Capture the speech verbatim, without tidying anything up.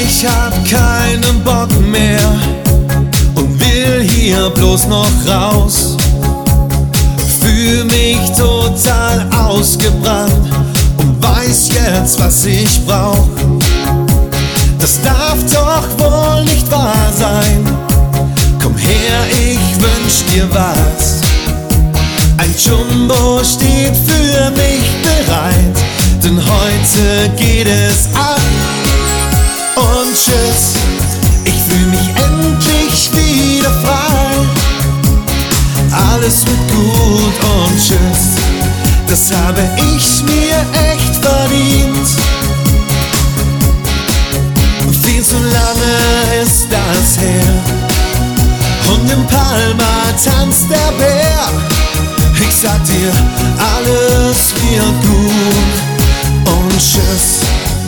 Ich hab keinen Bock mehr und will hier bloß noch raus. Fühl mich total ausgebrannt und weiß jetzt, was ich brauch. Das darf doch wohl nicht wahr sein. Komm her, ich wünsch dir was. Ein Jumbo steht für mich bereit, denn heute geht es ab. Und tschüss, ich fühl mich endlich wieder frei. Alles wird gut und tschüss, das habe ich mir echt verdient. Viel zu lange ist das her und im Palma tanzt der Bär. Ich sag dir, alles wird gut.